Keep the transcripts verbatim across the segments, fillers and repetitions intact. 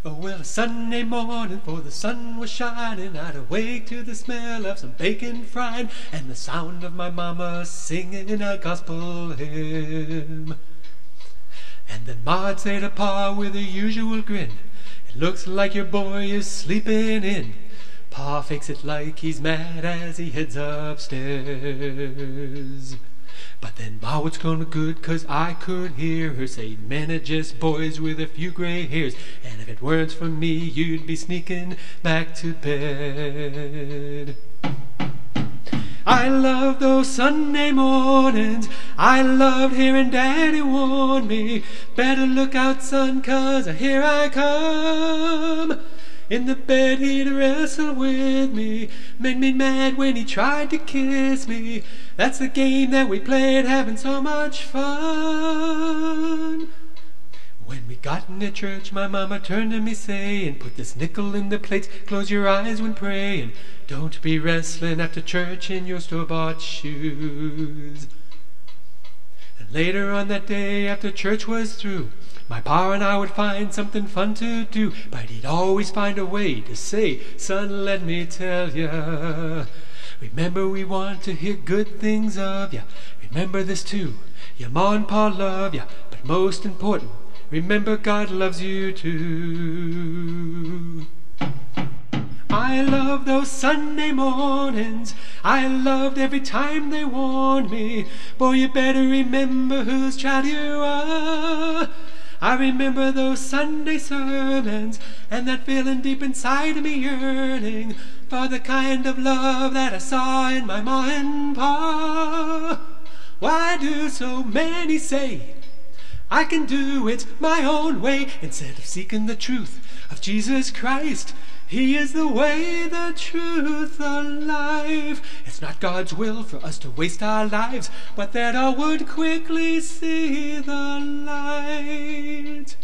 Oh, well, a Sunday morning, for the sun was shining, I'd awake to the smell of some bacon frying and the sound of my mama singing a gospel hymn. And then Ma'd say to Pa with the usual grin, "It looks like your boy is sleeping in." Pa fakes it like he's mad as he heads upstairs. But then Ma would scold good, 'cause I could hear her say, "Men are just boys with a few gray hairs, and if it weren't for me, you'd be sneaking back to bed." I loved those Sunday mornings. I loved hearing Daddy warn me, "Better look out, son, 'cause here I come." In the bed he'd wrestle with me, made me mad when he tried to kiss me. That's the game that we played, having so much fun. When we got into church, my mama turned to me saying, "Put this nickel in the plates, close your eyes when praying. Don't be wrestling after church in your store-bought shoes." And later on that day, after church was through, my pa and I would find something fun to do, but he'd always find a way to say, "Son, let me tell ya, remember we want to hear good things of ya. Remember this too, your ma and pa love ya, but most important, remember God loves you too." I love those Sunday mornings. I loved every time they warned me, "Boy, you better remember whose child you are." I remember those Sunday sermons, and that feeling deep inside of me yearning for the kind of love that I saw in my ma and pa. Why do so many say I can do it my own way, instead of seeking the truth of Jesus Christ? He is the way, the truth, the life. It's not God's will for us to waste our lives, but that all would quickly see the light.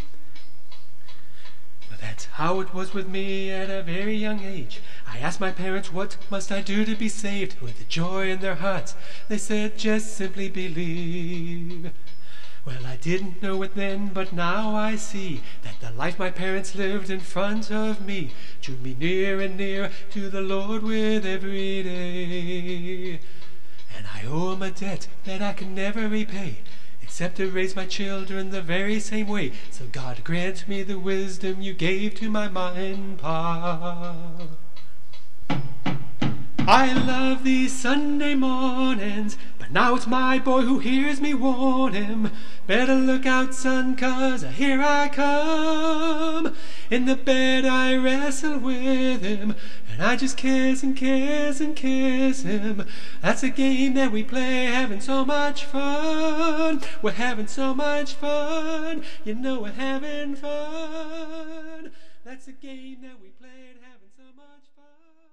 Well, that's how it was with me at a very young age. I asked my parents, "What must I do to be saved?" With the joy in their hearts, they said, "Just simply believe." Well, I didn't know it then, but now I see that the life my parents lived in front of me drew me near and near to the Lord with every day. And I owe him a debt that I can never repay, except to raise my children the very same way. So God grant me the wisdom you gave to my ma and pa. I love these Sunday mornings, but now it's my boy who hears me warn him, "Better look out, son, 'cause here I come." In the bed I wrestle with him, and I just kiss and kiss and kiss him. That's a game that we play, having so much fun. We're having so much fun, you know we're having fun. That's a game that we played, having so much fun.